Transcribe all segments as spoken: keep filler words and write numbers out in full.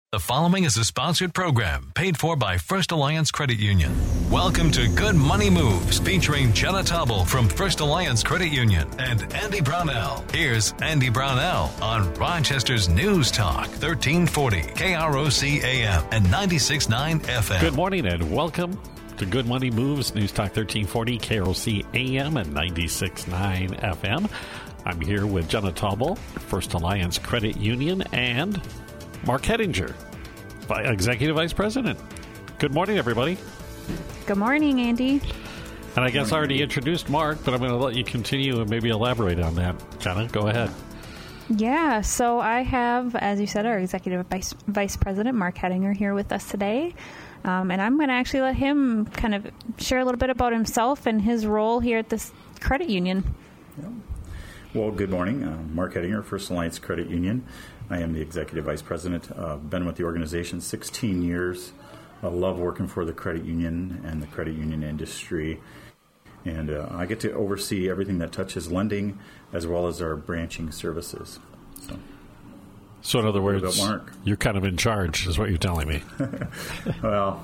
The following is a sponsored program paid for by First Alliance Credit Union. Welcome to Good Money Moves, featuring Jenna Tauble from First Alliance Credit Union and Andy Brownell. Here's Andy Brownell on Rochester's News Talk, thirteen forty K R O C A M and ninety-six point nine F M. Good morning and welcome to Good Money Moves, News Talk thirteen forty K R O C A M and ninety-six point nine F M. I'm here with Jenna Tauble, First Alliance Credit Union, and Mark Hettinger, Executive Vice President. Good morning, everybody. Good morning, Andy. And I guess I already introduced Mark, but I'm going to let you continue and maybe elaborate on that. Jenna, go ahead. Yeah, so I have, as you said, our Executive Vice, Vice President, Mark Hettinger, here with us today. Um, and I'm going to actually let him kind of share a little bit about himself and his role here at this credit union. Yeah. Well, good morning. Uh, Mark Hettinger, First Alliance Credit Union. I am the Executive Vice President. I've uh, been with the organization sixteen years. I love working for the credit union and the credit union industry. And uh, I get to oversee everything that touches lending as well as our branching services. So, so in other words, about Mark? You're kind of in charge, is what you're telling me. Well,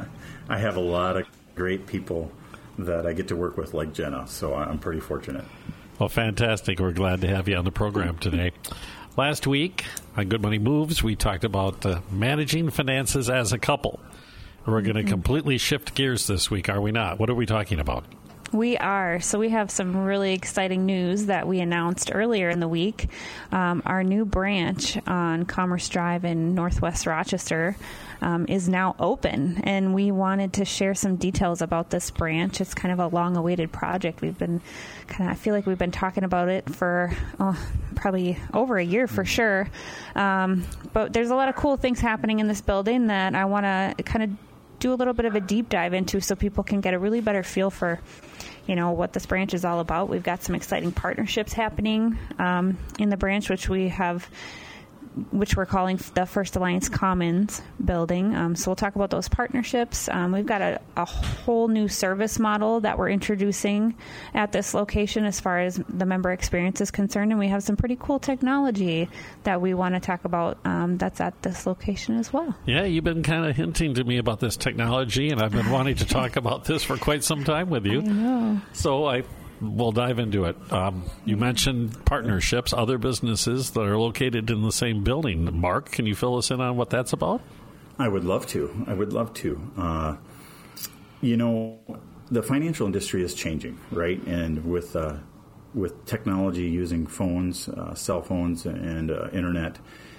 I have a lot of great people that I get to work with, like Jenna, so I'm pretty fortunate. Well, fantastic. We're glad to have you on the program today. Last week on Good Money Moves, we talked about uh, managing finances as a couple. We're going to mm-hmm. completely shift gears this week, are we not? What are we talking about? We are. So we have some really exciting news that we announced earlier in the week. Um, our new branch on Commerce Drive in Northwest Rochester um, is now open, and we wanted to share some details about this branch. It's kind of a long-awaited project. We've been kind of, I feel like we've been talking about it for oh, probably over a year for sure. Um, but there's a lot of cool things happening in this building that I want to kind of do a little bit of a deep dive into so people can get a really better feel for, you know, what this branch is all about. We've got some exciting partnerships happening um, in the branch, which we have, which we're calling the First Alliance Commons building. Um, so we'll talk about those partnerships. Um, we've got a, a whole new service model that we're introducing at this location as far as the member experience is concerned. And we have some pretty cool technology that we want to talk about um, that's at this location as well. Yeah, you've been kind of hinting to me about this technology, and I've been wanting to talk about this for quite some time with you. I know. So I We'll dive into it. Um, you mentioned partnerships, other businesses that are located in the same building. Mark, can you fill us in on what that's about? I would love to. I would love to. Uh, you know, the financial industry is changing, right? And with uh, with technology using phones, uh, cell phones, and uh, internet,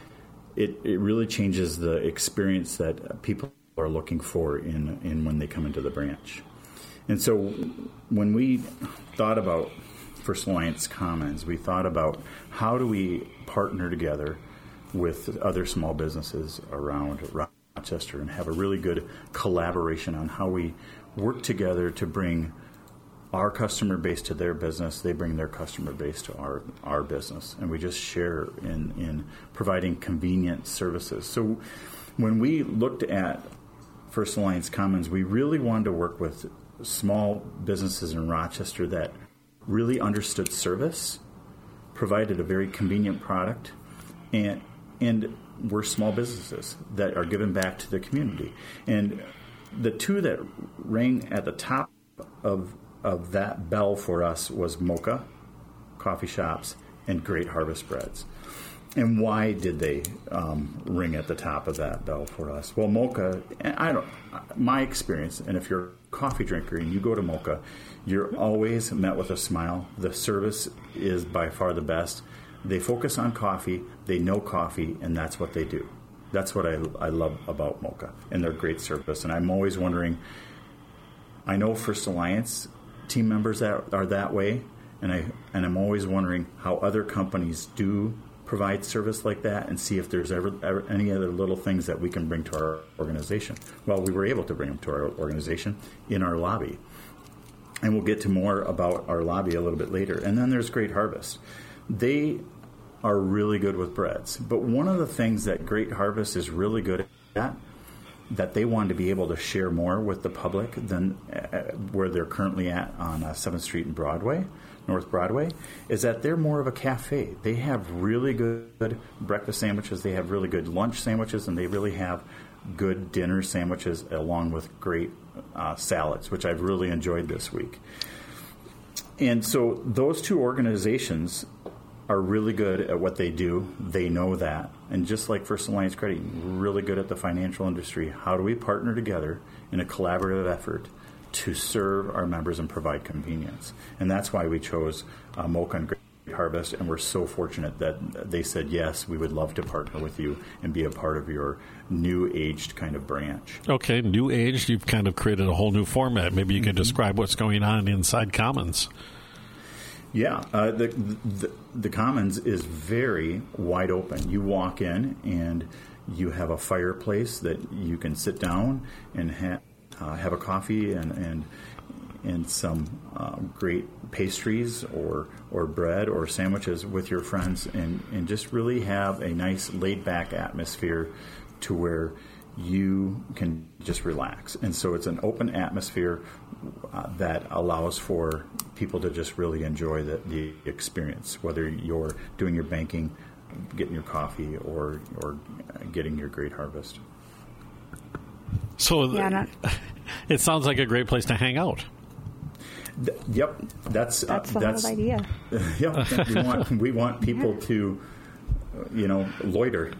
it, it really changes the experience that people are looking for in, in when they come into the branch. And so when we thought about First Alliance Commons, we thought about how do we partner together with other small businesses around Rochester and have a really good collaboration on how we work together to bring our customer base to their business, they bring their customer base to our, our business, and we just share in, in providing convenient services. So when we looked at First Alliance Commons, we really wanted to work with small businesses in Rochester that really understood service, provided a very convenient product, and and were small businesses that are giving back to the community. And the two that rang at the top of of that bell for us was Mocha Coffee Shops and Great Harvest Breads. And why did they um, ring at the top of that bell for us? Well, Mocha, I don't. My experience, and if you're a coffee drinker and you go to Mocha, you're always met with a smile. The service is by far the best. They focus on coffee. They know coffee, and that's what they do. That's what I, I love about Mocha and their great service. And I'm always wondering. I know First Alliance team members that are that way, and I and I'm always wondering how other companies do provide service like that, and see if there's ever, ever any other little things that we can bring to our organization. Well, we were able to bring them to our organization in our lobby. And we'll get to more about our lobby a little bit later. And then there's Great Harvest. They are really good with breads. But one of the things that Great Harvest is really good at that they wanted to be able to share more with the public than uh, where they're currently at on uh, seventh Street and Broadway, North Broadway, is that they're more of a cafe. They have really good breakfast sandwiches, they have really good lunch sandwiches, and they really have good dinner sandwiches along with great uh, salads, which I've really enjoyed this week. And so those two organizations are really good at what they do. They know that. And just like First Alliance Credit, really good at the financial industry. How do we partner together in a collaborative effort to serve our members and provide convenience? And that's why we chose uh, Mocha and Great Harvest, and we're so fortunate that they said, yes, we would love to partner with you and be a part of your new-aged kind of branch. Okay, new-aged, you've kind of created a whole new format. Maybe you could mm-hmm. describe what's going on inside Commons. Yeah, uh, the, the the Commons is very wide open. You walk in and you have a fireplace that you can sit down and ha- uh, have a coffee and and and some uh, great pastries or or bread or sandwiches with your friends, and, and just really have a nice laid back atmosphere to where you can just relax. And so it's an open atmosphere uh, that allows for people to just really enjoy the, the experience, whether you're doing your banking, getting your coffee, or or getting your Great Harvest. So yeah, not- it sounds like a great place to hang out. Th- yep, that's that's uh, the that's whole idea. Yeah, we want we want people yeah. to, you know, loiter,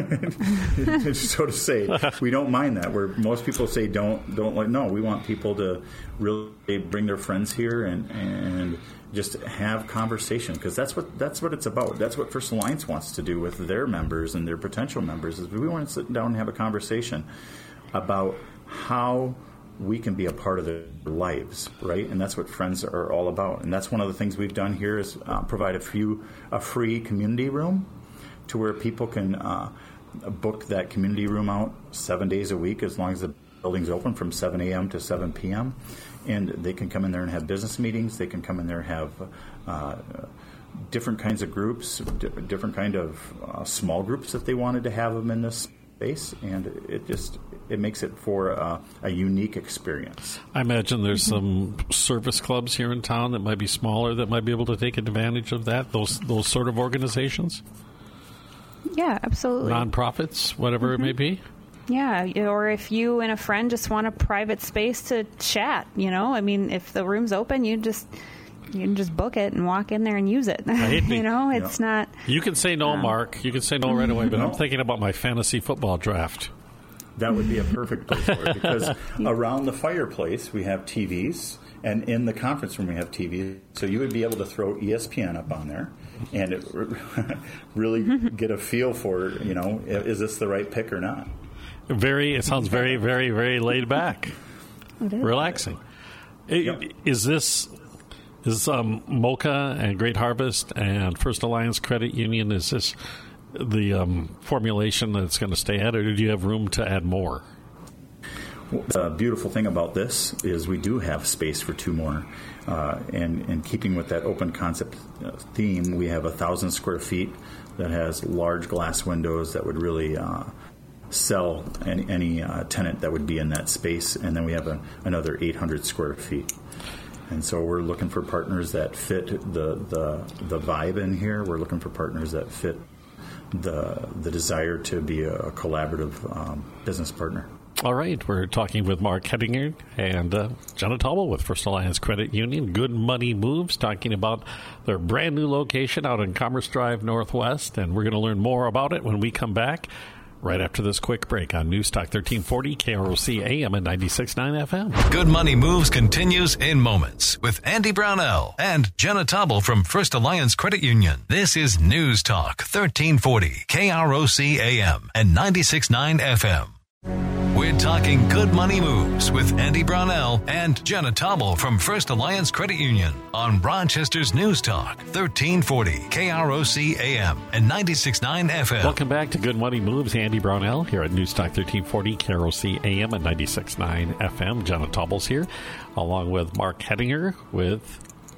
so to say. We don't mind that. Where most people say don't don't like. No, we want people to really bring their friends here and and just have conversation, because that's what that's what it's about. That's what First Alliance wants to do with their members and their potential members. Is we want to sit down and have a conversation about how we can be a part of their lives, right? And that's what Friends are all about. And that's one of the things we've done here is uh, provide a few a free community room to where people can uh, book that community room out seven days a week, as long as the building's open from seven a.m. to seven p.m. And they can come in there and have business meetings. They can come in there and have uh, different kinds of groups, d- different kind of uh, small groups if they wanted to have them in this space. And it just it makes it for uh, a unique experience. I imagine there's some service clubs here in town that might be smaller that might be able to take advantage of that. Those those sort of organizations. Yeah, absolutely. Nonprofits, whatever mm-hmm. it may be. Yeah, or if you and a friend just want a private space to chat, you know, I mean, if the room's open, you just you can just book it and walk in there and use it. you know, it's yeah. not. You can say no, um, Mark. You can say no right away, but no. I'm thinking about my fantasy football draft. That would be a perfect place for it, because around the fireplace we have T Vs, and in the conference room we have T Vs. So you would be able to throw E S P N up on there and it really get a feel for, you know, is this the right pick or not? Very. It sounds very, very, very laid back, relaxing. Yep. Is this is um, Mocha and Great Harvest and First Alliance Credit Union? Is this the um, formulation that's going to stay at, or do you have room to add more? The beautiful thing about this is we do have space for two more. Uh, and, and keeping with that open concept theme, we have a thousand square feet that has large glass windows that would really uh, sell any, any uh, tenant that would be in that space. And then we have a, another eight hundred square feet. And so we're looking for partners that fit the, the, the vibe in here. We're looking for partners that fit the the desire to be a collaborative um, business partner. All right, we're talking with Mark Hettinger and uh, Jenna Tauble with First Alliance Credit Union. Good Money Moves, talking about their brand new location out in Commerce Drive Northwest, and we're going to learn more about it when we come back right after this quick break on News Talk thirteen forty, K R O C A M and ninety-six point nine F M. Good Money Moves continues in moments with Andy Brownell and Jenna Tauble from First Alliance Credit Union. This is News Talk thirteen forty, K R O C A M and ninety-six point nine F M. We're talking Good Money Moves with Andy Brownell and Jenna Tauble from First Alliance Credit Union on Rochester's News Talk thirteen forty, K R O C A M and ninety-six point nine F M. Welcome back to Good Money Moves. Andy Brownell here at News Talk thirteen forty, K R O C A M and ninety-six point nine F M. Jenna Tauble's here, along with Mark Hettinger with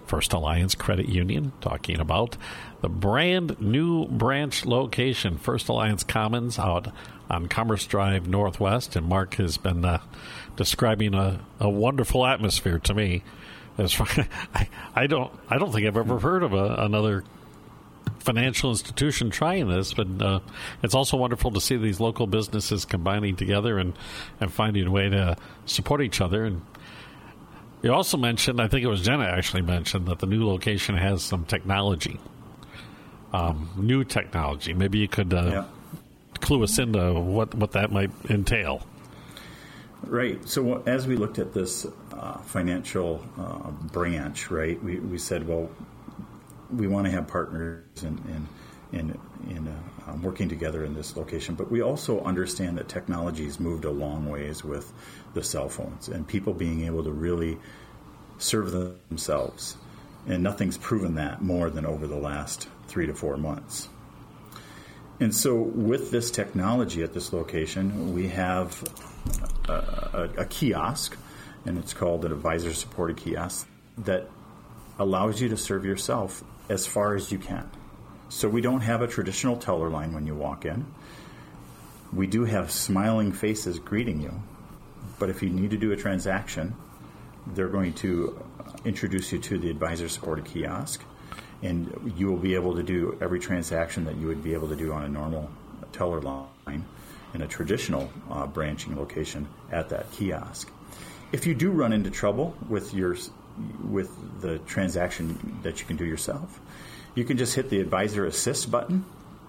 First Alliance Credit Union, talking about the brand new branch location, First Alliance Commons out on Commerce Drive Northwest. And Mark has been uh, describing a, a wonderful atmosphere to me. As far, I, I don't I don't think I've ever heard of a, another financial institution trying this, but uh, it's also wonderful to see these local businesses combining together and, and finding a way to support each other. And you also mentioned, I think it was Jenna actually mentioned, that the new location has some technology, um, new technology. Maybe you could uh, yeah. clue us into what, what that might entail. Right. So as we looked at this uh, financial uh, branch, right, we, we said, well, we want to have partners in in in, in uh, um, working together in this location, but we also understand that technology has moved a long ways with the cell phones and people being able to really serve themselves, and nothing's proven that more than over the last three to four months. And so, with this technology at this location, we have a, a, a kiosk, and it's called an advisor-supported kiosk that allows you to serve yourself as far as you can. So we don't have a traditional teller line when you walk in. We do have smiling faces greeting you, but if you need to do a transaction, they're going to introduce you to the advisor-supported kiosk, and you will be able to do every transaction that you would be able to do on a normal teller line in a traditional uh, branching location at that kiosk. If you do run into trouble with your with the transaction that you can do yourself, you can just hit the Advisor Assist button,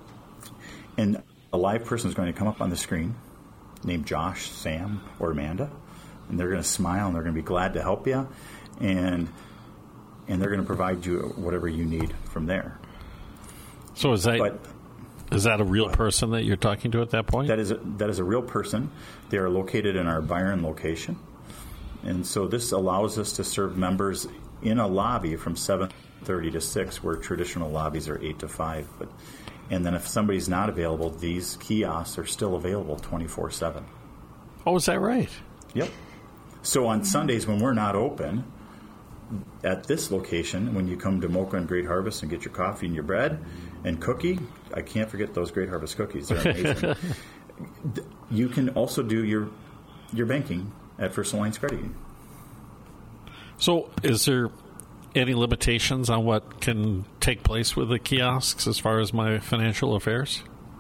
and a live person is going to come up on the screen named Josh, Sam, or Amanda, and they're going to smile and they're going to be glad to help you, and and they're going to provide you whatever you need from there. So is that but, is that a real person that you're talking to at that point? That is a, that is a real person. They are located in our Byron location. And so this allows us to serve members in a lobby from seven thirty to six, where traditional lobbies are eight to five. But, and then if somebody's not available, these kiosks are still available twenty-four seven. Oh, is that right? Yep. So on Sundays when we're not open, at this location, when you come to Mocha and Great Harvest and get your coffee and your bread and cookie, I can't forget those Great Harvest cookies. They're amazing. You can also do your your banking at First Alliance Credit Union. So is there any limitations on what can take place with the kiosks as far as my financial affairs?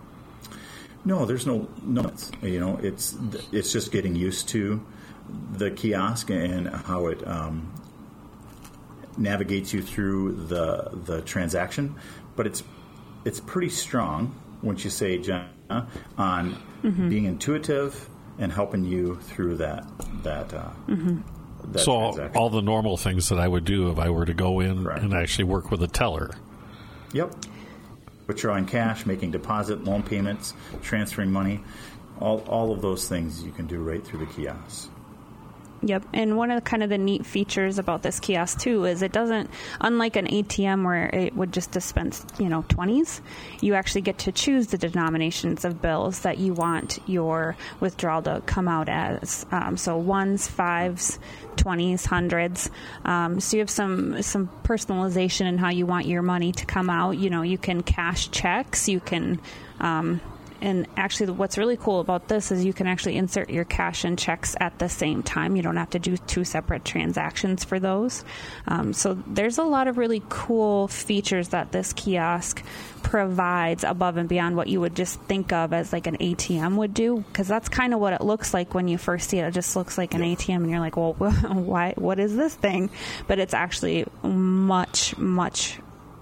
No, there's no no limits. You know, it's it's just getting used to the kiosk and how it um, navigates you through the the transaction. But it's it's pretty strong, wouldn't you say, Jenna, on mm-hmm. being intuitive and helping you through that that, uh, mm-hmm. that so transaction. All the normal things that I would do if I were to go in Correct. And actually work with a teller. Yep. Withdrawing cash, making deposit, loan payments, transferring money, all all of those things you can do right through the kiosk. Yep, and one of the kind of the neat features about this kiosk too is it doesn't, unlike an A T M where it would just dispense, you know, twenties, you actually get to choose the denominations of bills that you want your withdrawal to come out as. Um, so ones, fives, twenties, hundreds. Um, so you have some some personalization in how you want your money to come out. You know, you can cash checks, you can. Um, And actually, what's really cool about this is you can actually insert your cash and checks at the same time. You don't have to do two separate transactions for those. Um, so there's a lot of really cool features that this kiosk provides above and beyond what you would just think of as like an A T M would do, because that's kind of what it looks like when you first see it. It just looks like an A T M, and you're like, well, why? What is this thing? But it's actually much, much,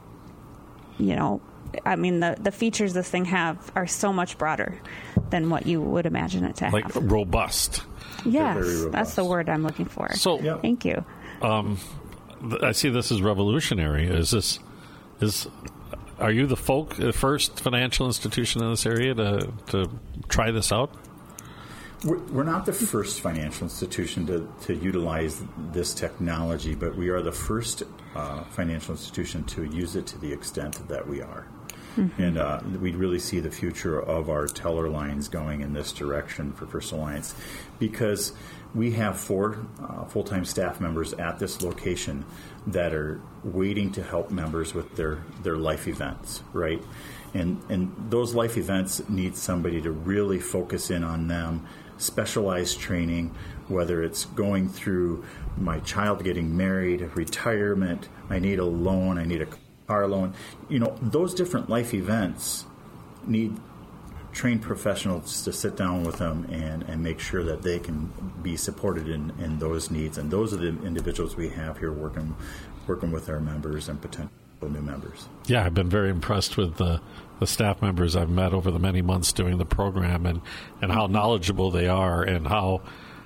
you know, I mean, the, the features this thing have are so much broader than what you would imagine it to like have. Like robust. Yes, very robust. That's the word I'm looking for. So, yep. Thank you. Um, I see this is revolutionary. Is this is? Are you the folk the first financial institution in this area to to try this out? We're not the first financial institution to, to utilize this technology, but we are the first uh, financial institution to use it to the extent that we are. Mm-hmm. And uh, we really see the future of our teller lines going in this direction for First Alliance, because we have four uh, full-time staff members at this location that are waiting to help members with their, their life events, right? And and those life events need somebody to really focus in on them, specialized training, whether it's going through my child getting married, retirement, I need a loan, I need a car loan. You know, those different life events need trained professionals to sit down with them and, and make sure that they can be supported in, in those needs. And those are the individuals we have here working working with our members and potential new members. Yeah, I've been very impressed with the, the staff members I've met over the many months doing the program, and, and how knowledgeable they are, and how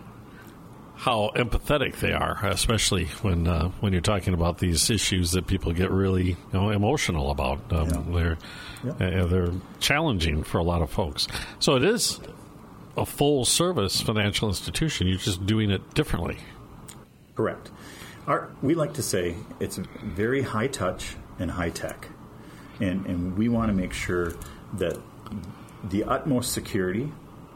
how empathetic they are, especially when uh, when you're talking about these issues that people get really, you know, emotional about. Um, yeah. They're yeah. uh, they're challenging for a lot of folks. So it is a full service financial institution. You're just doing it differently. Correct. Our, we like to say it's very high touch and high tech, and and we want to make sure that the utmost security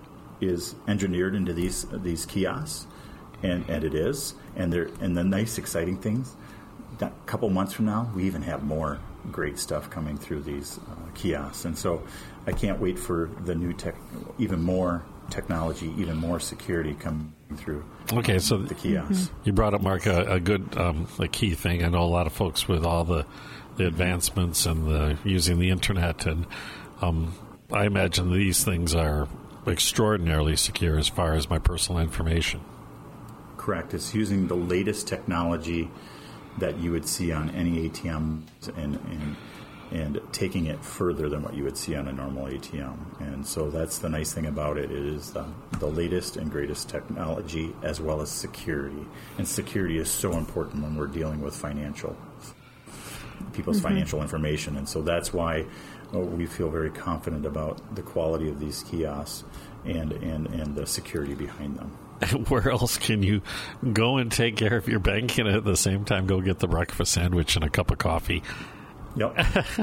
is engineered into these these kiosks. And, and it is, and there, and the nice, exciting things. A couple months from now, we even have more great stuff coming through these uh, kiosks, and so I can't wait for the new tech, even more technology, even more security coming through. Okay, so the kiosks. Mm-hmm. You brought up, Mark, a, a good, um, a key thing. I know a lot of folks with all the the advancements and the using the internet, and um, I imagine these things are extraordinarily secure as far as my personal information. Correct. It's using the latest technology that you would see on any A T M, and, and and taking it further than what you would see on a normal A T M. And so that's the nice thing about it. It is the, the latest and greatest technology, as well as security. And security is so important when we're dealing with financial people's mm-hmm. financial information. And so that's why oh, we feel very confident about the quality of these kiosks and, and, and the security behind them. Where else can you go and take care of your banking and at the same time go get the breakfast sandwich and a cup of coffee? Yep.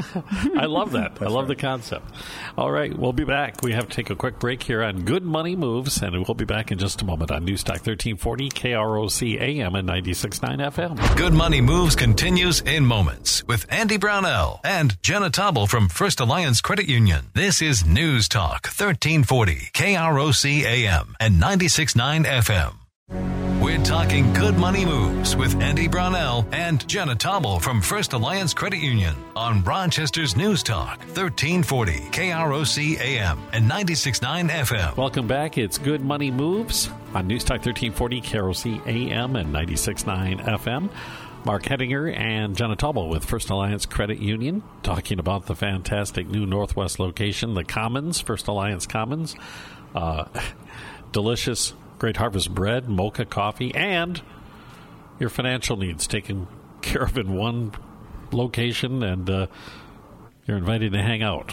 I love that. I love right. the concept. All right, we'll be back. We have to take a quick break here on Good Money Moves, and we'll be back in just a moment on Newstalk thirteen forty, K R O C A M and ninety-six point nine F M. Good Money Moves continues in moments with Andy Brownell and Jenna Tobble from First Alliance Credit Union. This is News Talk thirteen forty, K R O C A M and ninety-six point nine F M. We're talking Good Money Moves with Andy Brownell and Jenna Tobble from First Alliance Credit Union on Rochester's News Talk, thirteen forty K R O C A M and ninety-six point nine F M. Welcome back. It's Good Money Moves on News Talk thirteen forty K R O C A M and ninety-six point nine F M. Mark Hettinger and Jenna Tobble with First Alliance Credit Union, talking about the fantastic new Northwest location, the Commons, First Alliance Commons. Uh, delicious Great Harvest bread, mocha coffee, and your financial needs taken care of in one location, and uh, you're invited to hang out.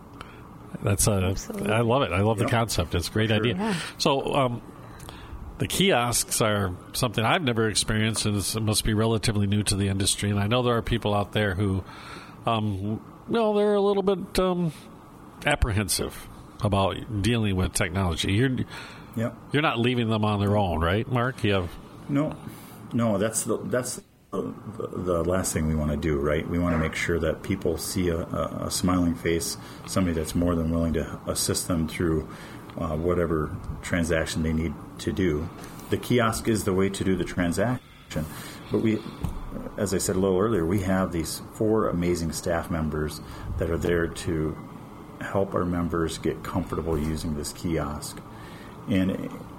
That's uh, I love it. I love yep. the concept. It's a great sure. idea. Yeah. So um, the kiosks are something I've never experienced, and it must be relatively new to the industry. And I know there are people out there who, um, well, they're a little bit um, apprehensive about dealing with technology. You're Yep. You're not leaving them on their own, right, Mark? You have no, no. That's the that's the, the last thing we want to do, right? We want to make sure that people see a, a, a smiling face, somebody that's more than willing to assist them through uh, whatever transaction they need to do. The kiosk is the way to do the transaction, but we, as I said a little earlier, we have these four amazing staff members that are there to help our members get comfortable using this kiosk. And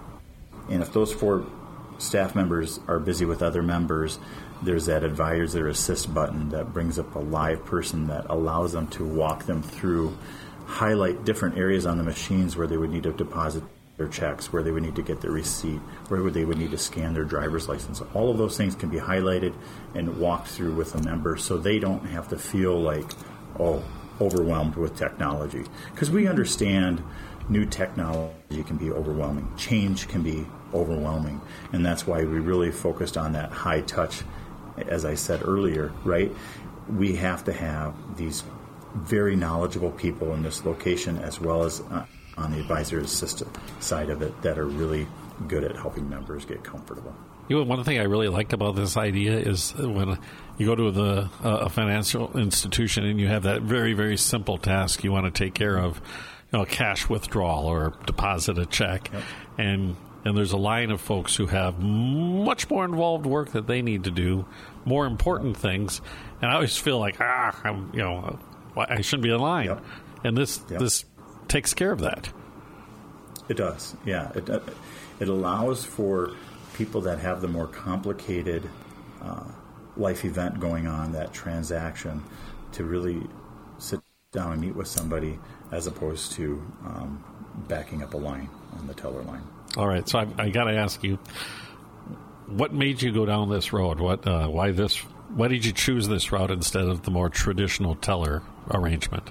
and if those four staff members are busy with other members, there's that advisor assist button that brings up a live person that allows them to walk them through, highlight different areas on the machines where they would need to deposit their checks, where they would need to get their receipt, where they would need to scan their driver's license. All of those things can be highlighted and walked through with a member so they don't have to feel like, oh, overwhelmed with technology. Because we understand new technology can be overwhelming. Change can be overwhelming. And that's why we really focused on that high touch, as I said earlier, right? We have to have these very knowledgeable people in this location, as well as uh, on the advisor assistant side of it, that are really good at helping members get comfortable. You know, one thing I really like about this idea is when you go to the uh, a financial institution and you have that very, very simple task you want to take care of, you know, cash withdrawal or deposit a check, yep. and and there's a line of folks who have much more involved work that they need to do, more important things, and I always feel like ah, I'm, you know, I shouldn't be in line, yep. and this yep. this takes care of that. It does, yeah. It it allows for people that have the more complicated uh, life event going on, that transaction, to really sit down and meet with somebody as opposed to um, backing up a line on the teller line. All right, so I, I got to ask you, what made you go down this road? What, uh, why this? Why did you choose this route instead of the more traditional teller arrangement?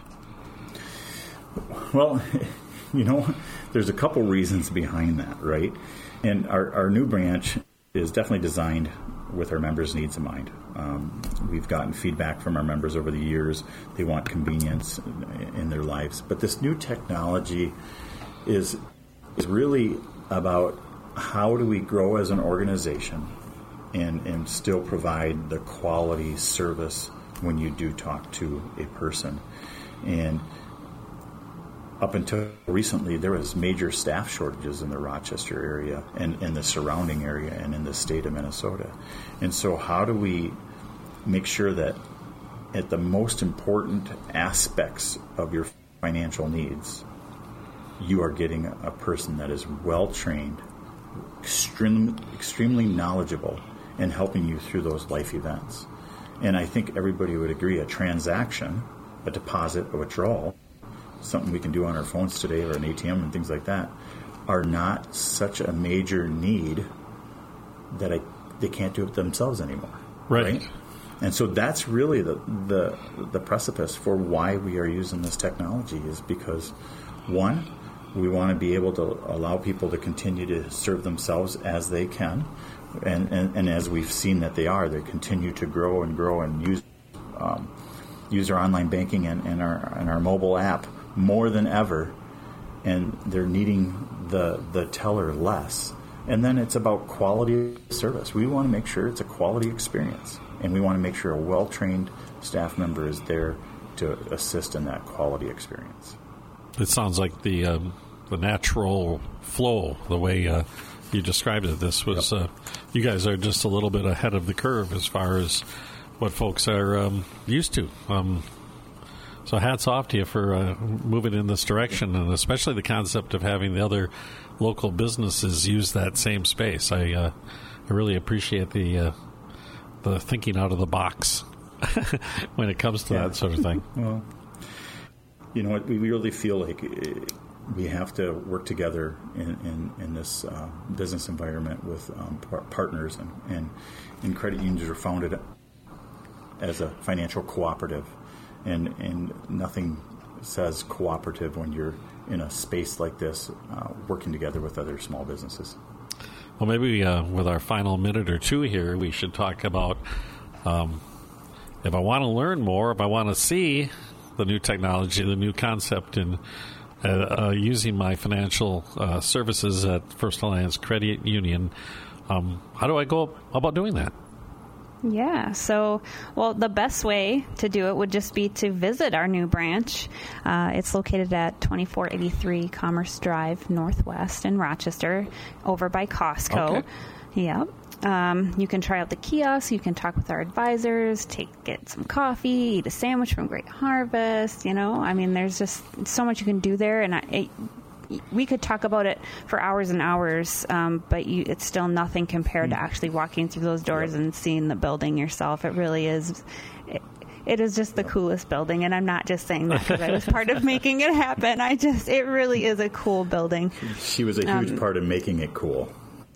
Well, you know, there's a couple reasons behind that, right? And our, our new branch is definitely designed with our members' needs in mind. Um, we've gotten feedback from our members over the years. They want convenience in, in their lives. But this new technology is is really about how do we grow as an organization and, and still provide the quality service when you do talk to a person. And up until recently, there was major staff shortages in the Rochester area and in the surrounding area and in the state of Minnesota. And so how do we make sure that at the most important aspects of your financial needs, you are getting a person that is well-trained, extremely, extremely knowledgeable, and helping you through those life events? And I think everybody would agree a transaction, a deposit, a withdrawal, something we can do on our phones today or an A T M and things like that, are not such a major need that I, they can't do it themselves anymore. Right. right? And so that's really the, the the precipice for why we are using this technology, is because, one, we want to be able to allow people to continue to serve themselves as they can. And, and, and as we've seen that they are, they continue to grow and grow and use um, use our online banking and, and our and our mobile app more than ever, and they're needing the the teller less. And then it's about quality of service. We want to make sure it's a quality experience, and we want to make sure a well-trained staff member is there to assist in that quality experience. It sounds like the um, the natural flow, the way uh, you described it. This was yep. uh, you guys are just a little bit ahead of the curve as far as what folks are um, used to. Um, so hats off to you for uh, moving in this direction, and especially the concept of having the other local businesses use that same space. I uh, I really appreciate the uh, the thinking out of the box when it comes to yeah. that sort of thing. Well, you know what? We really feel like we have to work together in, in, in this uh, business environment with um, par- partners, and, and, and credit unions are founded as a financial cooperative, and, and nothing says cooperative when you're in a space like this, uh, working together with other small businesses. Well, maybe uh, with our final minute or two here, we should talk about um, if I want to learn more, if I want to see the new technology, the new concept in uh, uh, using my financial uh, services at First Alliance Credit Union, um, how do I go about doing that? Yeah, so, well, the best way to do it would just be to visit our new branch. Uh, it's located at twenty-four eighty-three Commerce Drive Northwest in Rochester, over by Costco. Okay. Yep. Um, you can try out the kiosk. You can talk with our advisors, take get some coffee, eat a sandwich from Great Harvest. You know, I mean, there's just so much you can do there, and I, it, we could talk about it for hours and hours, um, but you, it's still nothing compared to actually walking through those doors and seeing the building yourself. It really is. It, it is just the coolest building, and I'm not just saying that because I was part of making it happen. I just, it really is a cool building. She was a huge um, part of making it cool.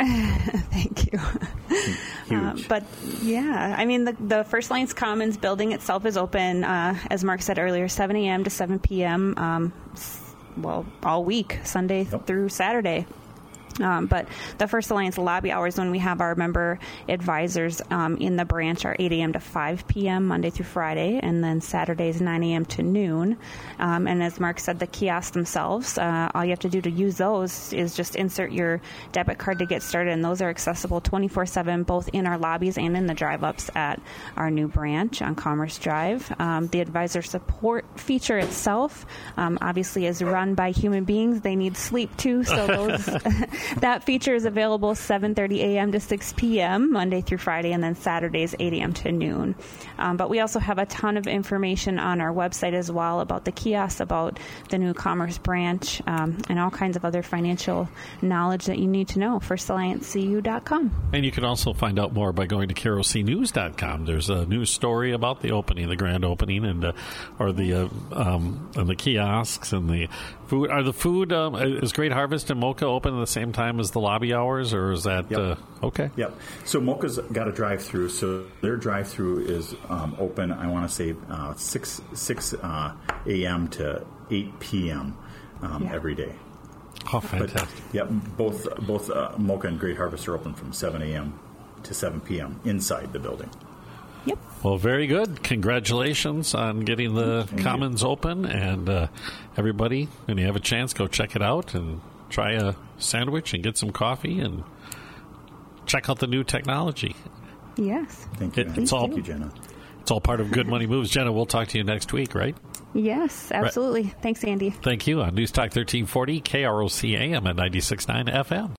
Thank you. Huge. Um, but yeah, I mean, the, the First Alliance Commons building itself is open, uh, as Mark said earlier, seven a.m. to seven p.m., um, well, all week, Sunday yep. through Saturday. Um, but the First Alliance lobby hours when we have our member advisors um, in the branch are eight a.m. to five p.m. Monday through Friday, and then Saturdays nine a.m. to noon. Um, and as Mark said, the kiosks themselves, uh, all you have to do to use those is just insert your debit card to get started, and those are accessible twenty-four seven both in our lobbies and in the drive-ups at our new branch on Commerce Drive. Um, the advisor support feature itself um, obviously is run by human beings. They need sleep too, so those that feature is available seven thirty a.m. to six p.m. Monday through Friday, and then Saturdays eight a.m. to noon. Um, but we also have a ton of information on our website as well about the kiosks, about the new Commerce branch, um, and all kinds of other financial knowledge that you need to know. first alliance c u dot com. And you can also find out more by going to K R O C news dot com. There's a news story about the opening, the grand opening, and uh, or the uh, um, and the kiosks and the food. Are the food um, is Great Harvest and Mocha open at the same time as the lobby hours, or is that yep. uh, okay? Yep. So Mocha's got a drive-through, so their drive-through is um, open. I want to say uh, six six uh, a.m. to eight p.m. Um, yeah. every day. Oh, fantastic! But, yeah, both both uh, Mocha and Great Harvest are open from seven a.m. to seven p.m. inside the building. Yep. Well, very good. Congratulations on getting the Thank Commons you. open, and uh, everybody, when you have a chance, go check it out and try a sandwich and get some coffee and check out the new technology. Yes. Thank you. It, it's all, Thank you, Jenna. It's all part of Good Money Moves. Jenna, we'll talk to you next week, right? Yes, absolutely. Right. Thanks, Andy. Thank you. On News Talk thirteen forty, K R O C A M at ninety-six point nine F M.